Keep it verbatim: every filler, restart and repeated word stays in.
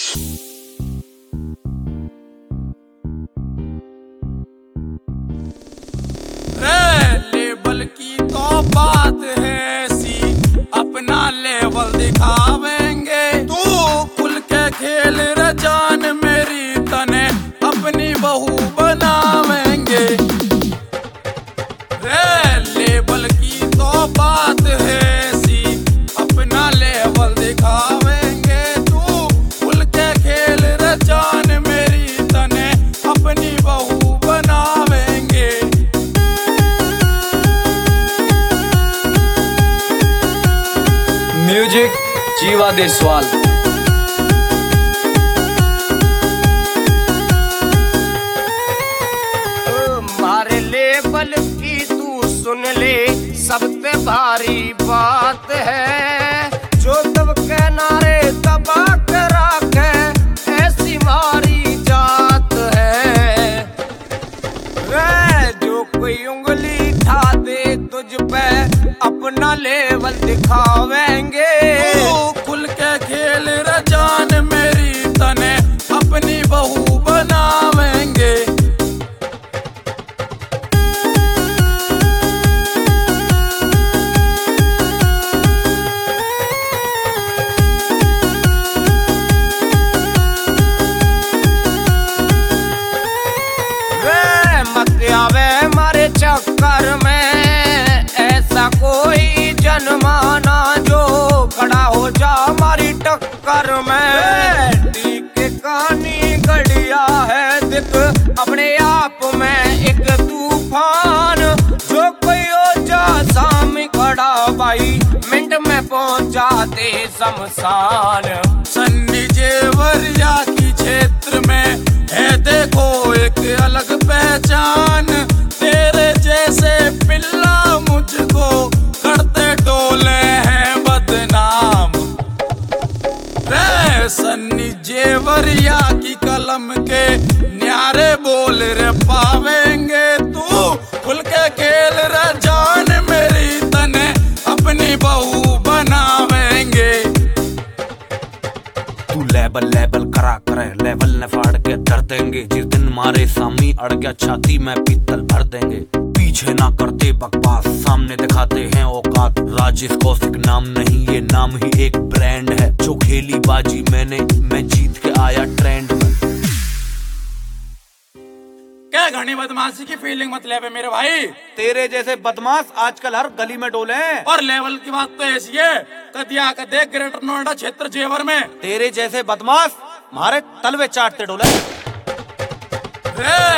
Level की तो बात है ऐसी, अपना लेवल दिखावेंगे। तू खुल के खेल रे जान मेरी, तने अपनी बहू बनावेंगे। रे लेवल की तो बात है ऐसी, अपना लेवल दिखावेंगे। तू खुल के खेल रे जान मेरी, तने अपनी बहू बनावेंगे। म्यूजिक जीवा देसवाल। मारे लेवल की तू सुन ले, सबसे भारी बात है। जो तब के नारे दबा के रखे, ऐसी मारी जात है। रे जो कोई उंगली उठा दे तुझ पे, अपना लेवल दिखावेंगे। खुल के खेल रे जान मेरी, तने अपनी बहू बनावेंगे। वे मत आवे मारे चक्कर में, ऐसा कोई जनमाना जो खड़ा हो जा मारी टक्कर में। ठीक कहानी गढ़िया है दिख अपने आप में एक तूफान। जो कोई हो जा सामने खड़ा भाई, मिनट में पहुंचा दे शमशान। सन्नी जेवरिया की क्षेत्र में है देखो एक अलग पहचान। तेरे जैसे पिल्ला मुझको करते डोले हैं बदनाम। रे सन्नी जेवरिया की कलम के न्यारे बोल रे पावेंगे। तू खुल के खेल रे जान मेरी, तने अपनी बहू बनावेंगे। तू लेबल लेबल करा करे, लेवल ने फाड़ के धर देंगे। जिस दिन मारे सामने अड़ गया छाती में, पीतल भर देंगे। पीछे ना करते बकवास, सामने दिखाते हैं औकात। राजेश कौशिक नाम नहीं, ये नाम ही एक ब्रांड है। जो खेली बाजी मैंने, मैं जीत के आया ट्रेंड में। क्या घनी बदमाशी की फीलिंग मतलब है मेरे भाई। तेरे जैसे बदमाश आजकल हर गली में डोले हैं। और लेवल की बात तो ऐसी है, कदिया का देख ग्रेटर नोएडा क्षेत्र जेवर में तेरे जैसे बदमाश हमारे तलवे चाटते डोले। रे